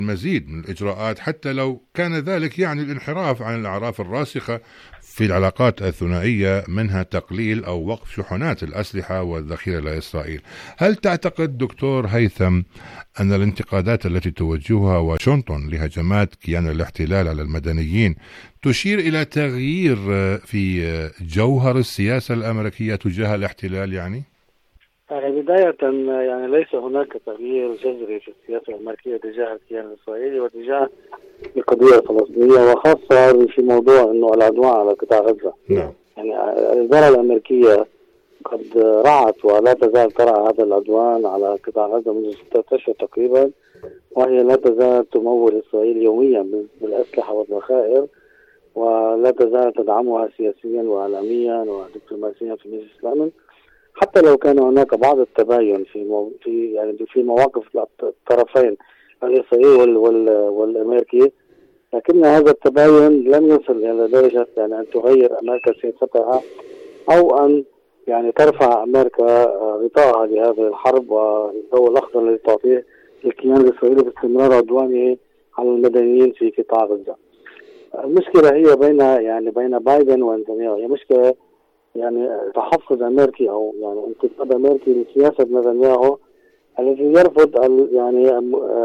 المزيد من الإجراءات حتى لو كان ذلك يعني الانحراف عن الأعراف الراسخة في العلاقات الثنائية، منها تقليل أو وقف شحنات الأسلحة والذخيرة لإسرائيل. هل تعتقد دكتور هيثم أن الانتقادات التي توجهها واشنطن لهجمات كيان الاحتلال على المدنيين تشير إلى تغيير في جوهر السياسة الأمريكية تجاه الاحتلال؟ يعني بداية يعني ليس هناك تغيير جذري في السياسة الأمريكية تجاه الكيان الإسرائيلي وتجاه القضية الفلسطينية، وخاصة في موضوع إنه العدوان على قطاع غزة. نعم. يعني الإدارة الأمريكية قد رعت ولا تزال ترعى هذا العدوان على قطاع غزة منذ 6 أشهر تقريبا، وهي لا تزال تمول إسرائيل يوميا بالأسلحة والذخائر، ولا تزال تدعمها سياسيا وإعلاميا ودبلوماسيا في مجلس الأمن، حتى لو كان هناك بعض التباين في مواقف الطرفين الإسرائيلي والأمريكي، لكن هذا التباين لم يصل إلى درجة يعني أن تغير أمريكا سياستها أو أن يعني ترفع أمريكا غطاءها لهذه الحرب والضوء الأخضر الذي تعطيه الكيان الإسرائيلي باستمرار عدوانه على المدنيين في قطاع غزة. المشكلة هي بين بايدن ونتنياهو، هي مشكلة يعني تحفظ أمريكي أو يعني انتقاد أمريكي لسياسة نتنياهو الذي يرفض يعني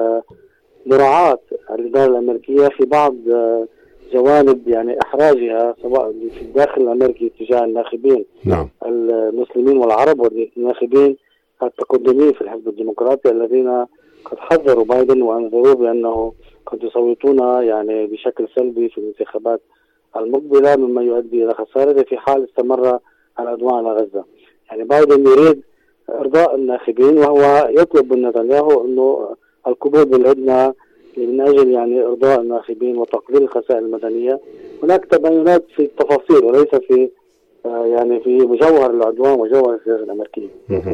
مراعاة الإدارة الأمريكية في بعض جوانب يعني إحراجها سواء في الداخل الأمريكي تجاه الناخبين نعم. المسلمين والعرب والناخبين التقدمين في الحزب الديمقراطي الذين قد حذروا بايدن وأنذروه بأنه قد يصوتون يعني بشكل سلبي في الانتخابات المقبلة، مما يؤدي إلى خسارة في حال استمر العدوان على غزة. يعني بايدن يريد إرضاء الناخبين وهو يطلب من نتنياهو أنه القبول بالهدنة من أجل يعني إرضاء الناخبين وتقليل الخسائر المدنية. هناك تباينات في التفاصيل وليس في يعني في جوهر العدوان وجوهر السياسة الأمريكية.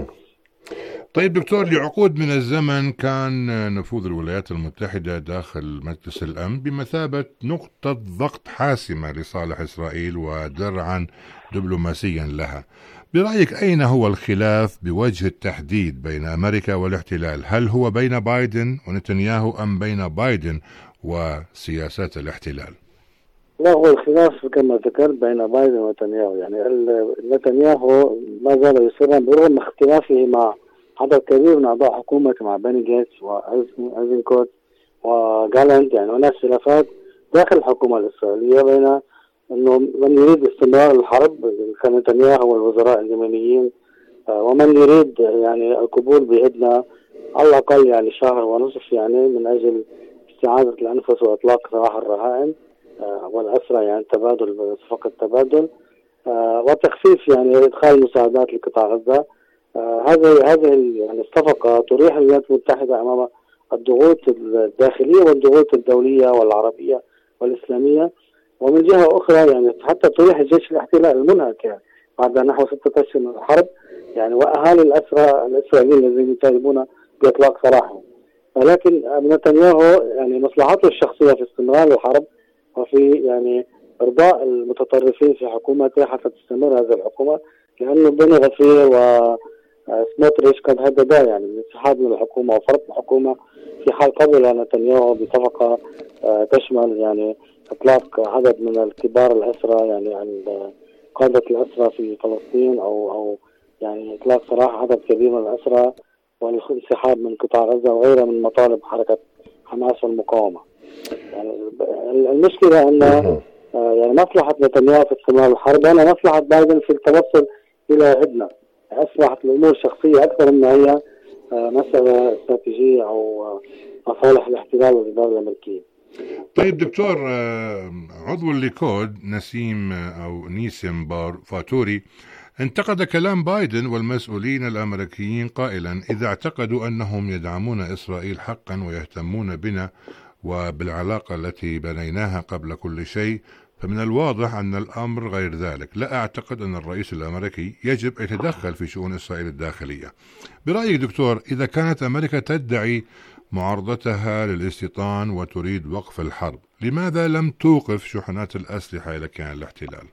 طيب دكتور، لعقود من الزمن كان نفوذ الولايات المتحدة داخل مجلس الأمن بمثابة نقطة ضغط حاسمة لصالح إسرائيل ودرعا دبلوماسيا لها. برأيك أين هو الخلاف بوجه التحديد بين أمريكا والاحتلال؟ هل هو بين بايدن ونتنياهو أم بين بايدن وسياسات الاحتلال؟ لا، هو الخلاف كما ذكرت بين بايدن ونتنياهو. يعني نتنياهو ما زال يصر برغم اختلافه مع عدد كبير من أعضاء حكومته مع بني جيتس وأيزنكوت وجالنت. يعني هناك خلافات داخل الحكومة الإسرائيلية بين أنه من يريد استمرار الحرب كنتنياهو والوزراء اليمنيين، ومن يريد يعني القبول بهدنة على الأقل يعني شهر ونصف يعني من أجل استعادة الأنفس وإطلاق سراح الرهائن والأسرى، يعني تبادل صفقة تبادل وتخفيف يعني إدخال مساعدات لقطاع غزة. هذه يعني الصفقة تريح الولايات المتحدة أمام الضغوط الداخلية والضغوط الدولية والعربية والإسلامية، ومن جهة أخرى يعني حتى تريح الجيش الاحتلال المنهك يعني بعد نحو 6 أشهر من الحرب، يعني وأهالي الأسرى الإسرائيليين الذين يطالبون بإطلاق سراحهم. ولكن نتنياهو يعني مصلحته الشخصية في استمرار الحرب وفي يعني إرضاء المتطرفين في حكومته حتى تستمر هذه الحكومة، لأنه بني غفير وسموتريتش قد هددا يعني بالانسحاب من الحكومة وفرض الحكومة في حال قبل نتنياهو بصفقة تشمل يعني إطلاق عدد من الكبار الأسرى، يعني عن قادة الأسرى في فلسطين أو يعني إطلاق سراح عدد كبير من الأسرى والانسحاب من قطاع غزة وغيرها من مطالب حركة حماس والمقاومة. يعني المشكلة أن يعني مصلحة نتنياهو في استمرار الحرب أنا مصلحة بايدن في التوصل إلى هدنة. أصبحت الأمور شخصية أكثر من هي مسألة استراتيجية أو مصالح الاحتلال والإدارة الأمريكية. طيب دكتور، عضو الليكود نيسم بار فاتوري انتقد كلام بايدن والمسؤولين الأمريكيين قائلا: إذا اعتقدوا أنهم يدعمون إسرائيل حقا ويهتمون بنا وبالعلاقة التي بنيناها قبل كل شيء فمن الواضح أن الأمر غير ذلك. لا أعتقد أن الرئيس الأمريكي يجب أن يتدخل في شؤون إسرائيل الداخلية. برأيك دكتور، إذا كانت أمريكا تدعي معارضتها للاستيطان وتريد وقف الحرب، لماذا لم توقف شحنات الأسلحة إلى كيان الاحتلال؟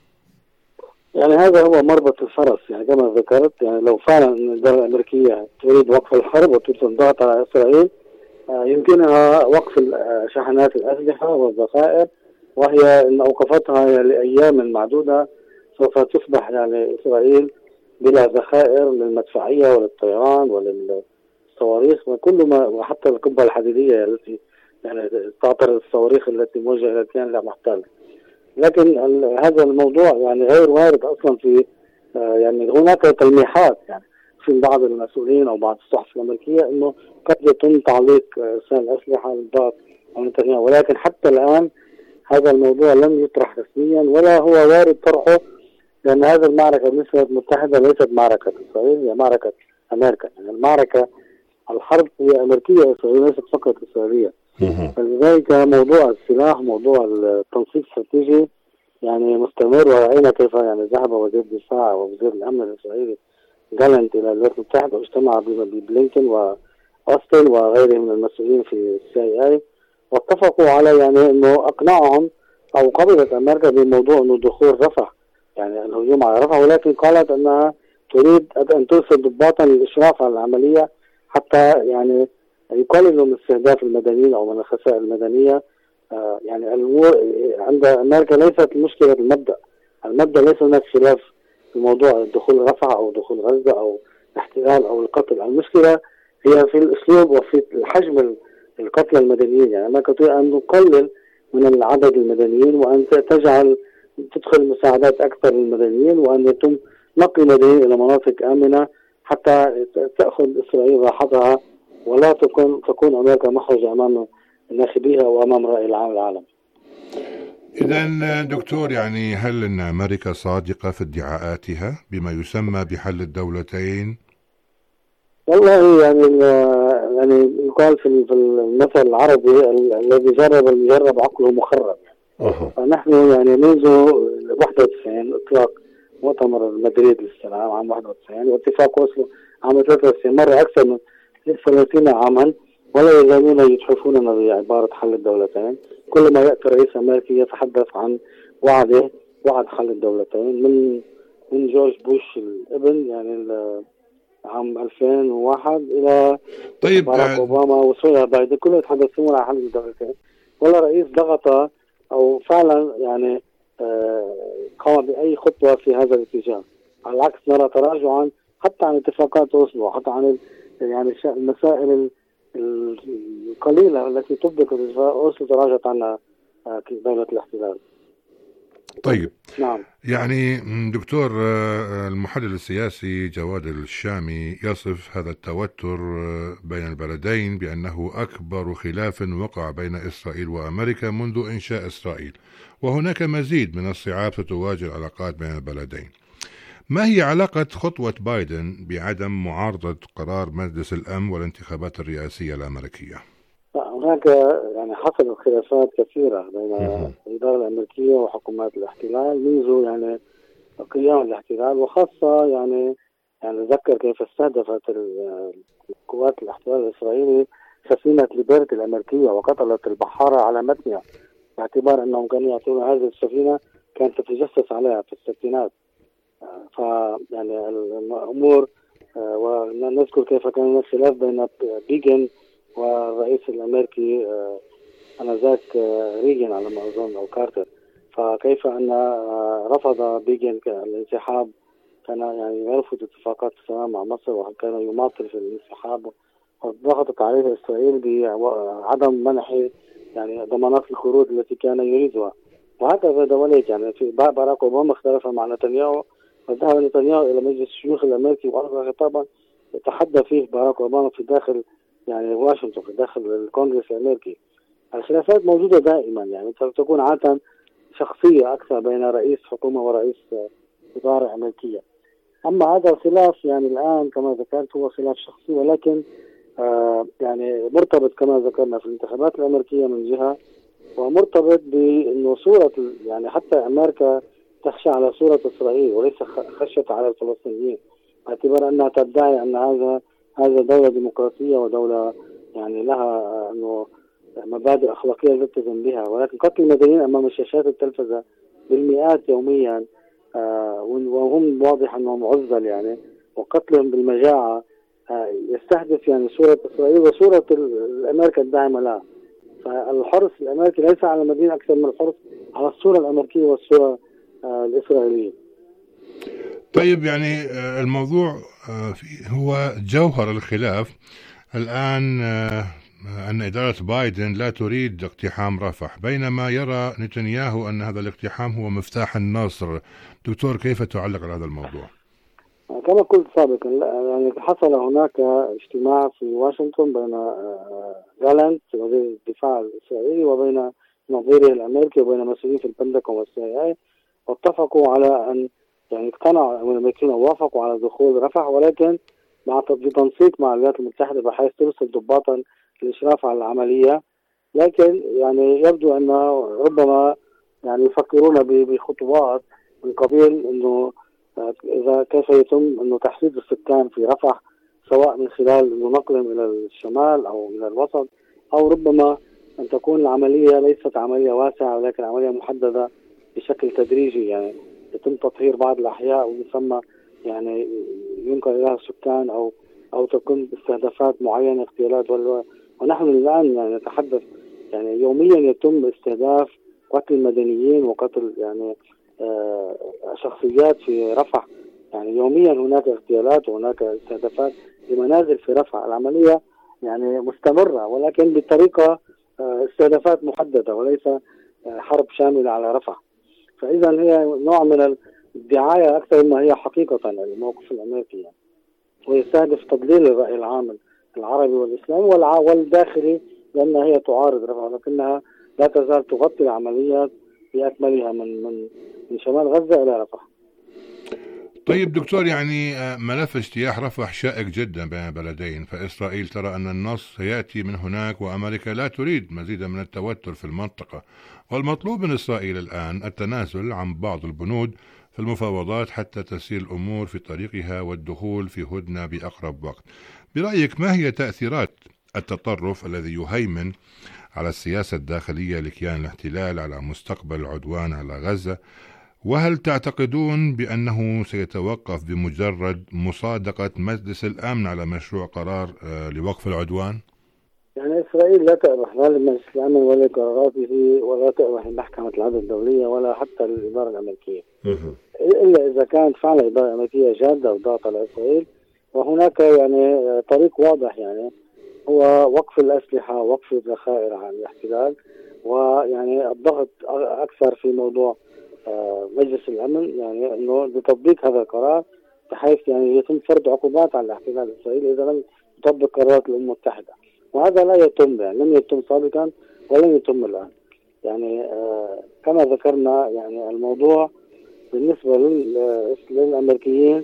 يعني هذا هو مربط الفرس. يعني كما ذكرت، يعني لو فعلا الإدارة الأمريكية تريد وقف الحرب وتريد الضغط على إسرائيل يمكنها وقف شحنات الأسلحة والذخائر، وهي إن أوقفتها لأيام معدودة سوف تصبح يعني إسرائيل بلا ذخائر للمدفعية وللطيران وللصواريخ وكل ما، وحتى القبة الحديدية التي يعني تعترض الصواريخ التي موجهة إلى الكيان المحتل. لكن هذا الموضوع يعني غير وارد أصلا في يعني هناك تلميحات يعني في بعض المسؤولين أو بعض الصحف الأمريكية أنه قد يتم تعليق إرسال أسلحة للضغط على نتنياهو، ولكن حتى الآن هذا الموضوع لم يطرح رسميا ولا هو وارد طرحه، لأن هذه المعركة بالنسبة للولايات المتحدة ليست معركة إسرائيل، هي معركة أمريكا. يعني المعركة الحرب هي أمريكية إسرائيلية ليست فقط إسرائيلية. فلذلك موضوع السلاح، موضوع التنسيق الاستراتيجي يعني مستمر، ورأينا كيف يعني ذهب وزير الدفاع ووزير الأمن الإسرائيلي جالنت إلى الولايات المتحدة واجتمع ببلينكن وأوستن وغيرهم من المسؤولين في CIA، واتفقوا على يعني إنه أقنعهم أو قبلت أمريكا بموضوع إنه دخول رفح، يعني الهجوم على رفح، ولكن قالت أنها تريد أن ترسل ضباطا للإشراف على العملية حتى يعني يقللوا من استهداف المدنيين أو من الخسائر المدنية. يعني الأمور عند أمريكا ليست المشكلة المبدأ ليس هناك خلاف في موضوع دخول رفح أو دخول غزة أو الاحتلال أو القتل، المشكلة هي في الأسلوب وفي حجم القتلى المدنيين. يعني أمريكا تريد أن نقلل من العدد المدنيين وأن تدخل مساعدات أكثر للمدنيين وأن يتم نقل المدنيين إلى مناطق آمنة حتى تأخذ إسرائيل راحتها ولا تكون أمريكا محرجة أمام ناخبيها وأمام رأي العام العالمي. إذن دكتور، يعني هل أن أمريكا صادقة في ادعاءاتها بما يسمى بحل الدولتين؟ والله يعني يقال في المثل العربي الذي جرب المجرب عقله مخرب. فنحن يعني منذ 91 إطلاق مؤتمر مدريد للسلام عام 91 واتفاق أوسلو عام 93 مرة أكثر من 30 عاما، ولا يزالون يتحفوننا بعبارة حل الدولتين. كل ما يأتي رئيس أمريكي يتحدث عن وعد حل الدولتين من جورج بوش الابن يعني عام 2001 إلى باراك أوباما وسوريا بايدن، كلهم يتحدثون عن حل الدولتين، ولا رئيس ضغط أو فعلا يعني قام بأي خطوة في هذا الاتجاه. على العكس نرى تراجعا حتى عن اتفاقات أوسلو، حتى عن يعني المسائل القليلة التي طبقت اتفاقات أوسلو تراجعت عنها دولة الاحتلال. طيب نعم. يعني دكتور، المحلل السياسي جواد الشامي يصف هذا التوتر بين البلدين بأنه أكبر خلاف وقع بين إسرائيل وأمريكا منذ إنشاء إسرائيل، وهناك مزيد من الصعاب ستواجه العلاقات بين البلدين. ما هي علاقة خطوة بايدن بعدم معارضة قرار مجلس الأمن والانتخابات الرئاسية الأمريكية؟ هناك يعني حصلت خلافات كثيرة بين الإدارة الأمريكية وحكومات الاحتلال منذ يعني قيام الاحتلال، وخاصة يعني ذكر كيف استهدفت قوات الاحتلال الإسرائيلي سفينة ليبرتي الأمريكية وقتلت البحارة على متنها، باعتبار أنهم كانوا يعطون هذه السفينة كانت تتجسس عليها في الستينات. فيعني الأمور ونذكر كيف كان هناك خلاف بين بيغن والرئيس الأمريكي آنذاك ريغن على ما أظن أو كارتر، فكيف أن رفض بيغن الانسحاب، كان يعني يرفض اتفاقات السلام مع مصر وكان يماطل في الانسحاب، وضغطت عليه إسرائيل بعدم منح يعني ضمانات الخروج التي كان يريدها. وهكذا دولت يعني في باراك أوباما اختلف مع نتنياهو، وذهب نتنياهو إلى مجلس الشيوخ الأمريكي وألقى خطابا يتحدى فيه باراك أوباما في داخل يعني واشنطن، في داخل الكونغرس الأمريكي. الخلافات موجودة دائما، يعني تكون عادة شخصية أكثر بين رئيس حكومة ورئيس إدارة أمريكية. أما هذا الخلاف يعني الآن كما ذكرت هو خلاف شخصي، ولكن يعني مرتبط كما ذكرنا في الانتخابات الأمريكية من جهة، ومرتبط بأنه صورة يعني حتى أمريكا تخشى على صورة إسرائيل وليس خشية على الفلسطينيين، باعتبار أنها تدعي أن هذا دولة ديمقراطية ودولة يعني لها أنه مبادئ أخلاقية تلتزم بها، ولكن قتل المدنيين أمام شاشات التلفزة بالمئات يوميا وهم واضح أنهم عزل يعني، وقتلهم بالمجاعة يستهدف يعني صورة إسرائيل وصورة الأمريكا الداعمة لها. فالحرص الأمريكي ليس على المدينة أكثر من الحرص على الصورة الأمريكية والصورة الإسرائيلية. طيب يعني الموضوع هو جوهر الخلاف الآن، أن إدارة بايدن لا تريد اقتحام رفح، بينما يرى نتنياهو أن هذا الاقتحام هو مفتاح النصر. دكتور، كيف تعلق على هذا الموضوع؟ كما قلت سابقا، يعني حصل هناك اجتماع في واشنطن بين جالانت وزير الدفاع الإسرائيلي وبين نظيره الأمريكي وبين مسؤولين في البنتاغون والسي اي، واتفقوا على أن يعني اقتنعوا الأمريكيين ووافقوا على دخول رفح، ولكن بتنسيق مع الولايات المتحدة بحيث ترسل ضباطا للإشراف على العملية. لكن يعني يبدو أن ربما يعني يفكرون بخطوات من قبيل أنه إذا كيف يتم أنه تحشيد السكان في رفح، سواء من خلال أنه نقلهم إلى الشمال أو إلى الوسط، أو ربما أن تكون العملية ليست عملية واسعة ولكن عملية محددة بشكل تدريجي، يعني يتم تطهير بعض الأحياء ويسمى يعني ينقل إليها السكان أو تكون استهدافات معينة، اغتيالات. ونحن الآن يعني نتحدث يعني يوميا يتم استهداف قتل المدنيين وقتل يعني شخصيات في رفح. يعني يوميا هناك اغتيالات وهناك استهدافات لمنازل في رفح. العملية يعني مستمرة ولكن بطريقة استهدافات محددة وليس حرب شاملة على رفح. فإذا هي نوع من الدعاية أكثر مما هي حقيقة الموقف الأمريكي، يعني ويستهدف تضليل الرأي العام العربي والإسلامي والداخلي، لأن هي تعارض رفح لكنها لا تزال تغطي العمليات بأكملها من شمال غزة إلى رفح. طيب دكتور، يعني ملف اجتياح رفح شائك جدا بين البلدين، فإسرائيل ترى أن النصر يأتي من هناك وأمريكا لا تريد مزيدا من التوتر في المنطقة، والمطلوب من إسرائيل الآن التنازل عن بعض البنود في المفاوضات حتى تسير الأمور في طريقها والدخول في هدنة بأقرب وقت. برأيك ما هي تأثيرات التطرف الذي يهيمن على السياسة الداخلية لكيان الاحتلال على مستقبل العدوان على غزة؟ وهل تعتقدون بأنه سيتوقف بمجرد مصادقة مجلس الأمن على مشروع قرار لوقف العدوان؟ يعني إسرائيل لا تأبح لا لمجلس الأمن ولا قراراته ولا تأبح محكمة العدل الدولية ولا حتى الإدارة الأمريكية، إلا إذا كانت فعلا الإدارة الأمريكية جادة وضغط على إسرائيل. وهناك يعني طريق واضح، يعني هو وقف الأسلحة، وقف الذخائر عن الاحتلال، ويعني الضغط أكثر في موضوع مجلس الأمن، يعني أنه بتطبيق هذا القرار بحيث يعني يتم فرض عقوبات على الاحتلال الإسرائيلي إذا لم يطبق قرارات الأمم المتحدة. وهذا لا يتم، يعني لم يتم سابقا ولن يتم الآن. يعني كما ذكرنا يعني الموضوع بالنسبة للأمريكيين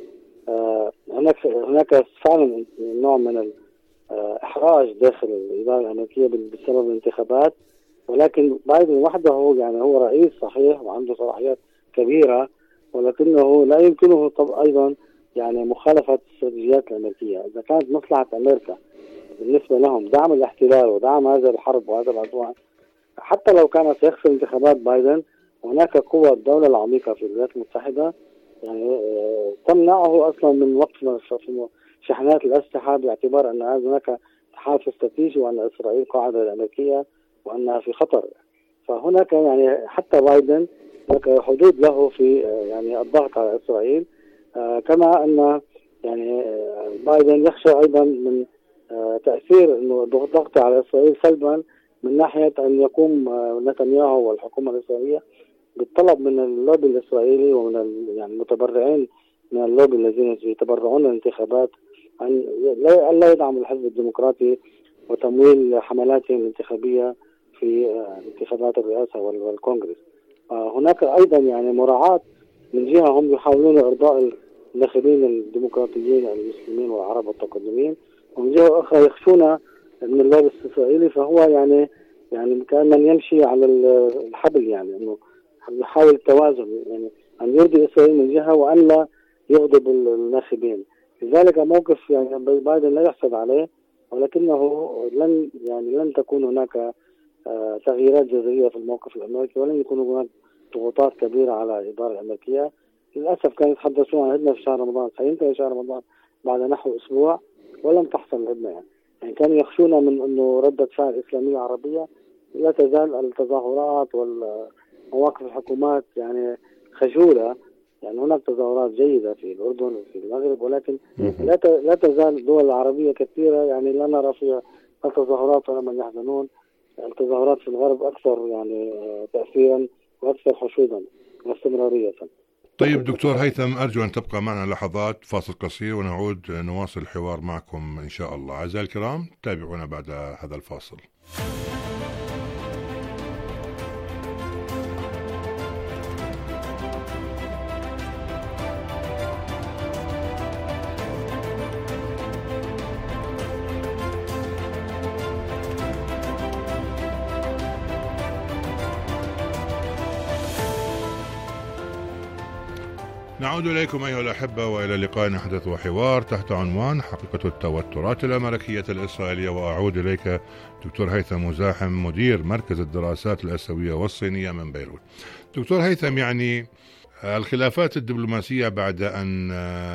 هناك فعلا نوع من الإحراج داخل الإدارة الأمريكية بسبب الانتخابات، ولكن بايدن وحده يعني هو رئيس صحيح وعنده صلاحيات كبيرة، ولكنه لا يمكنه أيضا يعني مخالفة الاستراتيجيات الأمريكية. إذا كانت مصلحة أمريكا بالنسبة لهم دعم الاحتلال ودعم هذا الحرب وهذا العدوان، حتى لو كان سيخسر انتخابات بايدن، هناك قوة الدولة العميقة في الولايات المتحدة يعني تمنعه أصلا من وقف شحنات الأسلحة، باعتبار أن هناك تحالف استراتيجي وأن إسرائيل قاعدة الأمريكية وأنها في خطر. فهناك يعني حتى بايدن هناك حدود له في يعني الضغط على إسرائيل، كما أن يعني بايدن يخشى أيضا من تأثير إنه الضغط على إسرائيل سلبا من ناحية أن يقوم نتنياهو والحكومة الإسرائيلية بالطلب من اللوبي الإسرائيلي ومن يعني المتبرعين من اللوبي الذين يتبرعون الانتخابات أن لا يدعموا الحزب الديمقراطي وتمويل حملاتهم الانتخابية في انتخابات الرئاسة والكونغرس. هناك أيضا يعني مراعاة من جهة، هم يحاولون إرضاء الناخبين الديمقراطيين المسلمين والعرب والتقدمين، ومن جهة أخرى يخشون من اللوبي الإسرائيلي. فهو يعني كان من يمشي على الحبل، يعني إنه يحاول التوازن، يعني أن يرضي إسرائيل من جهة وأن لا يغضب الناخبين. لذلك موقف يعني بايدن لا يحسد عليه، ولكنه لن تكون هناك تغييرات جذرية في الموقف الأمريكي، ولن يكون هناك ضغوطات كبيرة على الإدارة الأمريكية. للأسف كانوا يتحدثون عن هدنة في شهر رمضان، سينتهي شهر رمضان بعد نحو أسبوع، ولم تحصل الهدنة. يعني كانوا يخشون من أنه ردة فعل إسلامية عربية. لا تزال التظاهرات والمواقف الحكومات يعني خجولة. يعني هناك تظاهرات جيدة في الأردن وفي المغرب، ولكن لا تزال الدول العربية كثيرة يعني لا نرى فيها التظاهرات ولا من يحزنون. التظاهرات في الغرب أكثر يعني تأثيرا وأكثر حشودا واستمرارية. طيب دكتور هيثم، أرجو أن تبقى معنا لحظات فاصل قصير ونعود نواصل الحوار معكم إن شاء الله. أعزائي الكرام، تابعونا بعد هذا الفاصل. نعود إليكم أيها الأحبة وإلى لقاء حدث وحوار تحت عنوان حقيقة التوترات الأمريكية الإسرائيلية. وأعود إليك دكتور هيثم مزاحم، مدير مركز الدراسات الآسيوية والصينية من بيروت. دكتور هيثم، يعني الخلافات الدبلوماسية بعد أن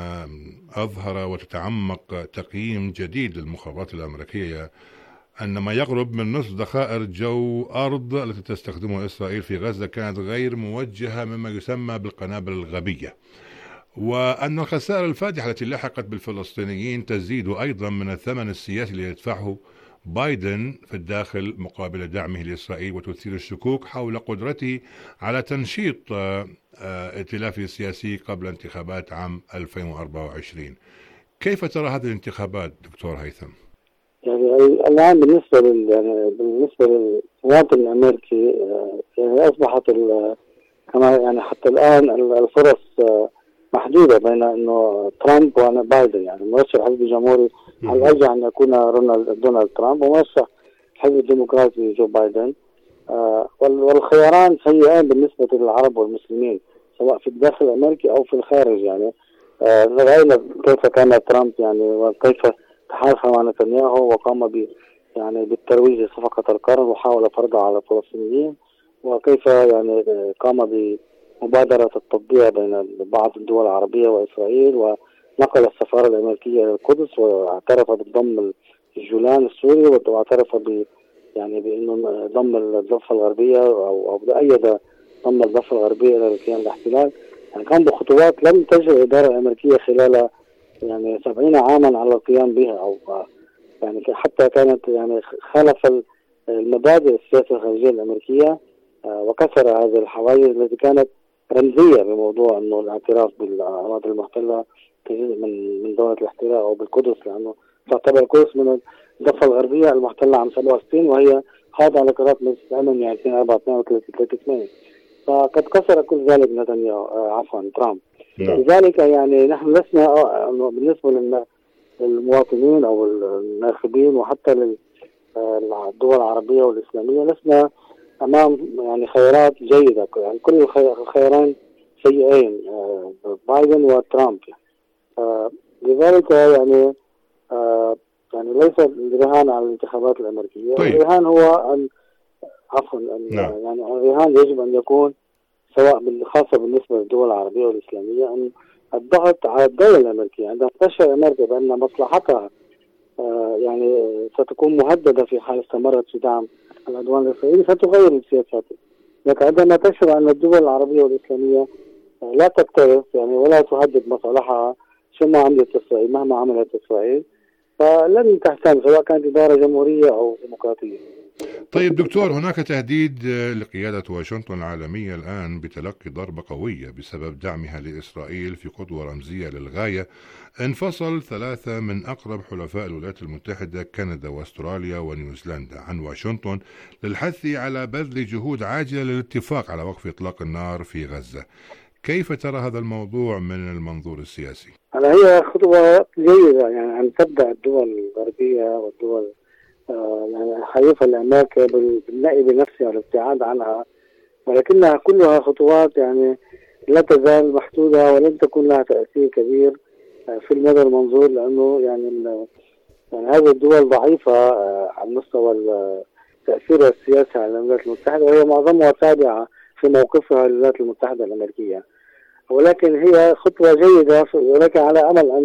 أظهر وتتعمق تقييم جديد للمخابرات الأمريكية أن ما يقرب من نصف ذخائر جو أرض التي تستخدمها إسرائيل في غزة كانت غير موجهة مما يسمى بالقنابل الغبية، وأن الخسائر الفادحة التي لحقت بالفلسطينيين تزيد أيضا من الثمن السياسي الذي يدفعه بايدن في الداخل مقابل دعمه لإسرائيل، وتثير الشكوك حول قدرته على تنشيط ائتلافه السياسي قبل انتخابات عام 2024. كيف ترى هذه الانتخابات دكتور هيثم؟ يعني الآن بالنسبة للمواطن الأمريكي يعني أصبحت كما يعني حتى الآن الفرص محدودة بين إنه ترامب وبايدن. يعني مرشح الحزب الجمهوري على الأرجح أن يكون دونالد ترامب، ومرشح الحزب الديمقراطي جو بايدن. والخياران سيئان بالنسبة للعرب والمسلمين سواء في الداخل الأمريكي أو في الخارج. يعني رأينا كيف كان ترامب يعني وكيف تحالف مع نتنياهو وقام يعني بالترويج لصفقة القرن وحاول فرضها على الفلسطينيين، وكيف يعني قام بمبادرة التطبيع بين بعض الدول العربية وإسرائيل، ونقل السفارة الأمريكية إلى القدس واعترف بضم الجولان السوري، واعترف يعني بأنه ضم الضفة الغربية أو أيد ضم الضفة الغربية إلى كيان الاحتلال. يعني كان بخطوات لم تجري الإدارة الأمريكية خلال يعني 70 عاما على القيام بها، أو يعني حتى كانت يعني خالف المبادئ السياسة الخارجية الأمريكية وكسر هذه الحواجز التي كانت رمزية بموضوع أنه الاعتراف بالأراضي المحتلة كجزء من دولة الاحتلال أو بالقدس، لأنه تعتبر القدس من الضفة الغربية المحتلة عام 67 وهي خاضعة لقرارات مجلس الأمن يعني 2034 فقد كسر كل ذلك نتنياهو ترامب. لذلك يعني نحن لسنا بالنسبة للمواطنين أو الناخبين وحتى للدول العربية والإسلامية لسنا أمام يعني خيارات جيدة. يعني كل الخيارين سيئين، بايدن وترامب. لذلك يعني يعني ليس الرهان على الانتخابات الأمريكية. طيب. الرهان هو يعني الرهان يجب أن يكون سواء خاصة بالنسبة للدول العربية والإسلامية أن الضغط على الدولة الأمريكية عندما تشعر أمريكا بأن مصلحتها يعني ستكون مهددة في حال استمرت في دعم العدوان الإسرائيلي ستغير السياسات. لكن عندما تشعر أن الدول العربية والإسلامية لا تكترث يعني ولا تهدد مصالحها مهما عملت إسرائيل فلن تهتم سواء كانت إدارة جمهورية أو ديمقراطية. طيب دكتور، هناك تهديد لقيادة واشنطن العالمية الآن بتلقي ضربة قوية بسبب دعمها لإسرائيل في خطوة رمزية للغاية. انفصل 3 من أقرب حلفاء الولايات المتحدة كندا واستراليا ونيوزيلندا عن واشنطن للحث على بذل جهود عاجلة للاتفاق على وقف إطلاق النار في غزة. كيف ترى هذا الموضوع من المنظور السياسي؟ هي خطوة جيدة يعني أن تبدأ الدول الغربية والدول يعني حريصة لأمريكا بالنأي بنفسها والابتعاد عنها، ولكنها كلها خطوات يعني لا تزال محدودة ولن تكون لها تأثير كبير في المدى المنظور، لأنه يعني هذه الدول ضعيفة على مستوى التأثير السياسي على الولايات المتحدة، وهي معظمها تابعة في موقفها للولايات المتحدة الأمريكية. ولكن هي خطوة جيدة، ولكن على أمل أن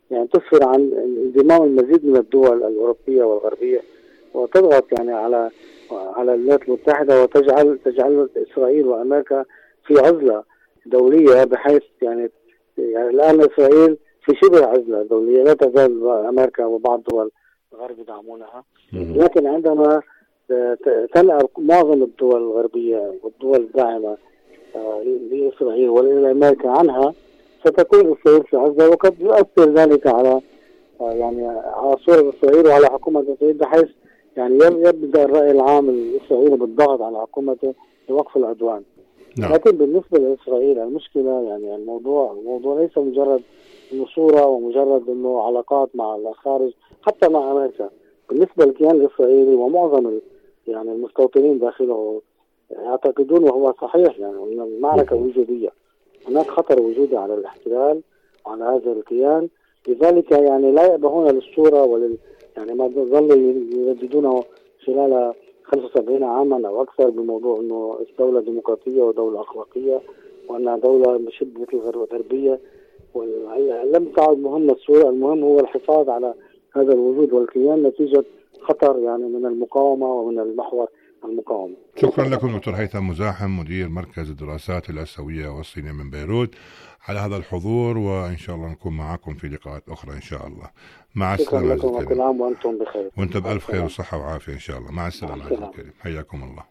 يعني تسفر عن انضمام المزيد من الدول الأوروبية والغربية، وتضغط يعني على الولايات المتحدة، وتجعل إسرائيل وأمريكا في عزلة دولية، بحيث يعني الآن إسرائيل في شبه عزلة دولية، لا تزال أمريكا وبعض دول الغرب يدعمونها، لكن عندما تلعب معظم الدول الغربية والدول الداعمة لإسرائيل ولأمريكا عنها، ستكون إسرائيل في عزلة، وقد يؤثر ذلك على يعني على صورة إسرائيل وعلى حكومة إسرائيل، بحيث يعني يبدأ الرأي العام الإسرائيلي بالضغط على حكومته لوقف العدوان. نعم. لكن بالنسبة لإسرائيل المشكلة يعني الموضوع ليس مجرد إنه صورة ومجرد إنه علاقات مع الخارج، حتى مع أمريكا. بالنسبة للكيان الإسرائيلي ومعظم يعني المستوطنين داخله يعتقدون، وهو صحيح، يعني أن المعركة وجودية، هناك خطر وجودي على الاحتلال وعلى هذا الكيان، لذلك يعني لا يأبهون للصورة يعني ما ظلوا يرددونه خلال 75 عاما أو أكثر بموضوع أنه الدولة ديمقراطية ودولة أخلاقية وأنها دولة شبه غربية. لم تعد مهمة الصورة، المهم هو الحفاظ على هذا الوجود والكيان نتيجة خطر يعني من المقاومة ومن المحور المقاومة. شكرا لكم دكتور هيثم مزاحم، مدير مركز الدراسات الآسيوية والصينية من بيروت، على هذا الحضور، وإن شاء الله نكون معكم في لقاءات أخرى إن شاء الله. مع السلامة. شكرا لكم، وكل عام وأنتم بخير. وأنت بألف خير وصحة وعافية إن شاء الله. مع السلامة عزيزي الكريم، حياكم الله.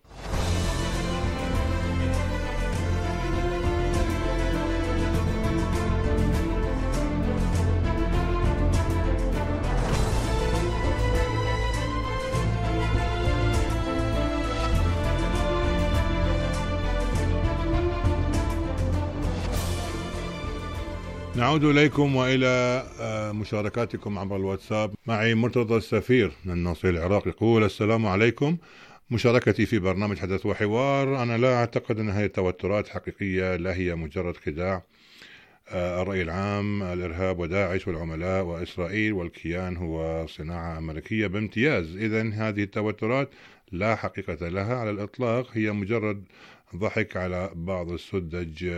نعود إليكم وإلى مشاركاتكم عبر الواتساب. معي مرتضى السفير من الناصري العراق، يقول: السلام عليكم، مشاركتي في برنامج حدث وحوار. أنا لا أعتقد أن هذه التوترات حقيقية، لا هي مجرد خداع الرأي العام. الإرهاب وداعش والعملاء وإسرائيل والكيان هو صناعة أمريكية بامتياز. إذن هذه التوترات لا حقيقة لها على الإطلاق، هي مجرد ضحك على بعض السذج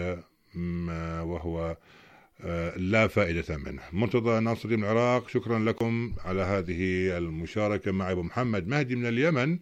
وهو لا فائدة منه. مرتضى ناصري من العراق، شكرا لكم على هذه المشاركة. مع أبو محمد مهدي من اليمن،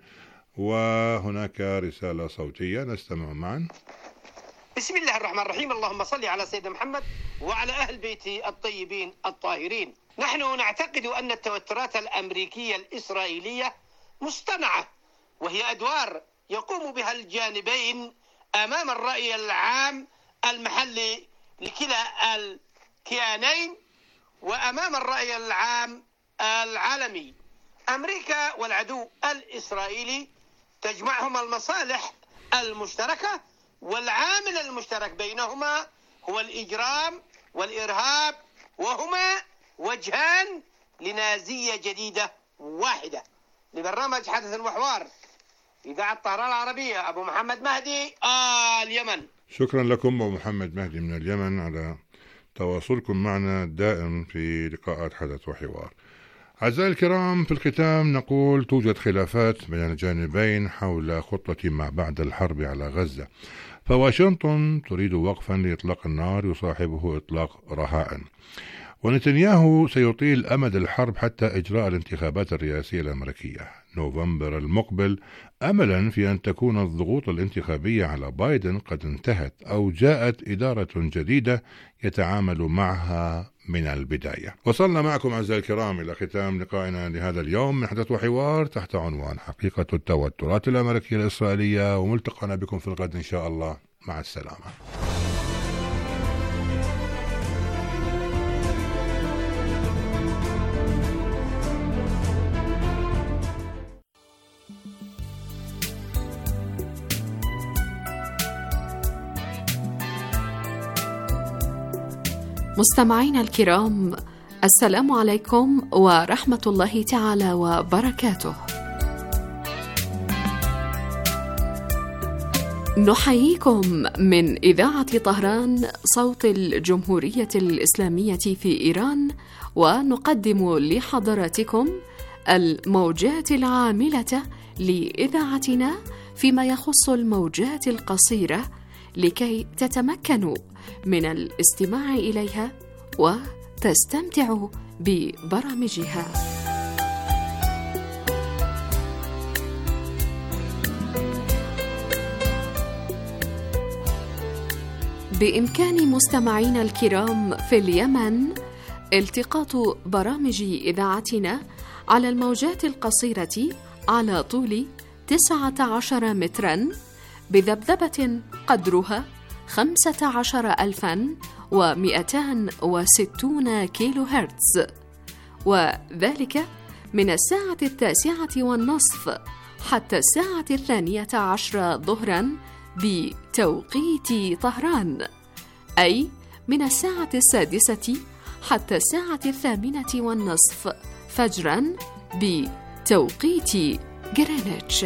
وهناك رسالة صوتية نستمع معا. بسم الله الرحمن الرحيم. اللهم صل على سيدنا محمد وعلى أهل بيته الطيبين الطاهرين. نحن نعتقد أن التوترات الأمريكية الإسرائيلية مصطنعة، وهي أدوار يقوم بها الجانبين أمام الرأي العام المحلي لكلا الكيانين وأمام الرأي العام العالمي. أمريكا والعدو الإسرائيلي تجمعهما المصالح المشتركة، والعامل المشترك بينهما هو الإجرام والإرهاب، وهما وجهان لنازية جديدة واحدة. لبرنامج حدث وحوار إذاعة طهران العربية، أبو محمد مهدي اليمن. شكرا لكم أبو محمد مهدي من اليمن على تواصلكم معنا الدائم في لقاءات حدث وحوار. أعزائي الكرام، في الختام نقول: توجد خلافات بين الجانبين حول خطة ما بعد الحرب على غزة، فواشنطن تريد وقفا لإطلاق النار يصاحبه إطلاق رهائن، ونتنياهو سيطيل أمد الحرب حتى إجراء الانتخابات الرئاسية الأمريكية نوفمبر المقبل، أملا في أن تكون الضغوط الانتخابية على بايدن قد انتهت أو جاءت إدارة جديدة يتعامل معها من البداية. وصلنا معكم أعزائي الكرام إلى ختام لقائنا لهذا اليوم من حدث وحوار تحت عنوان حقيقة التوترات الأمريكية الإسرائيلية، وملتقانا بكم في الغد إن شاء الله. مع السلامة. مستمعينا الكرام، السلام عليكم ورحمة الله تعالى وبركاته. نحييكم من إذاعة طهران صوت الجمهورية الإسلامية في إيران، ونقدم لحضراتكم الموجات العاملة لإذاعتنا فيما يخص الموجات القصيرة، لكي تتمكنوا من الاستماع إليها تستمتع ببرامجها. بإمكان مستمعينا الكرام في اليمن التقاط برامج إذاعتنا على الموجات القصيرة على طول 19 متراً بذبذبة قدرها 15260 كيلو هرتز، وذلك من الساعة 9:30 حتى الساعة 12 ظهراً بتوقيت طهران، أي من الساعة 6 حتى الساعة 8:30 فجراً بتوقيت غرينتش.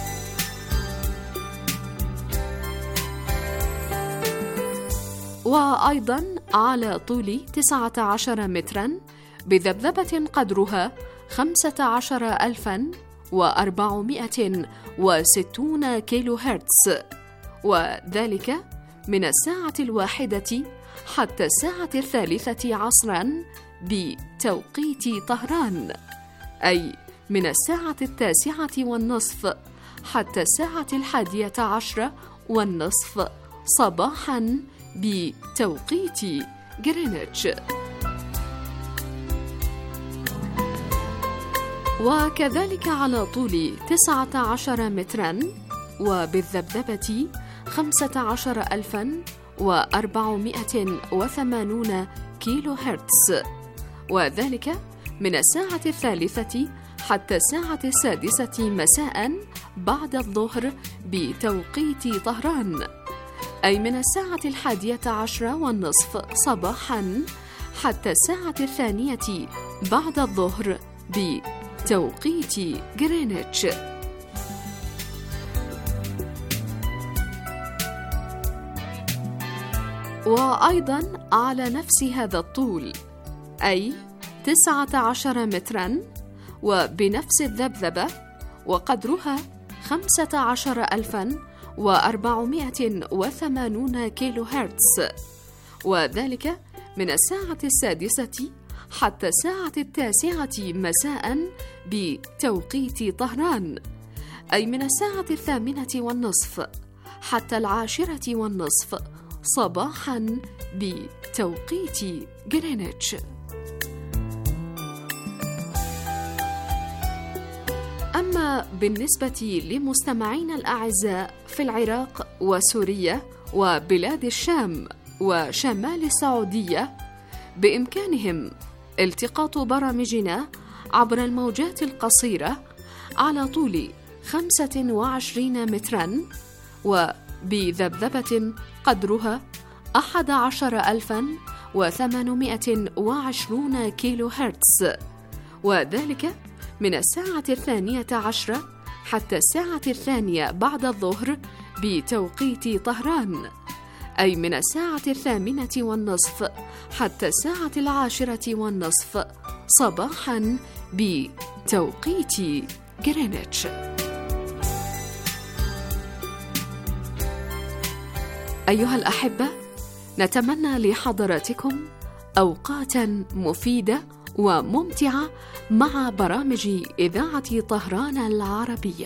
وأيضاً على طول 19 متراً بذبذبة قدرها 15460 كيلو هرتز، وذلك من الساعة 1 حتى الساعة 3 عصراً بتوقيت طهران، أي من الساعة 9:30 حتى الساعة 11:30 صباحاً بتوقيت غرينتش. وكذلك على طول 19 متراً وبالذبذبة 15480 كيلو هرتز، وذلك من الساعة 3 حتى الساعة 6 مساء بعد الظهر بتوقيت طهران، أي من الساعة 11:30 صباحاً حتى الساعة 2 بعد الظهر بتوقيت غرينتش. وأيضاً على نفس هذا الطول، أي 19 متراً وبنفس الذبذبة وقدرها 15480 كيلو هرتز، وذلك من الساعة 6 حتى الساعة 9 مساء بتوقيت طهران، أي من الساعة 8:30 حتى 10:30 صباحاً بتوقيت غرينتش. أما بالنسبة لمستمعينا الأعزاء في العراق وسوريا وبلاد الشام وشمال السعودية، بإمكانهم التقاط برامجنا عبر الموجات القصيرة على طول 25 متراً وبذبذبة قدرها 11820 كيلو هرتز، وذلك من الساعة 12 حتى الساعة 2 بعد الظهر بتوقيت طهران، أي من الساعة 8:30 حتى الساعة 10:30 صباحاً بتوقيت غرينتش. أيها الأحبة، نتمنى لحضراتكم أوقاتاً مفيدة وممتعة مع برامج إذاعة طهران العربية.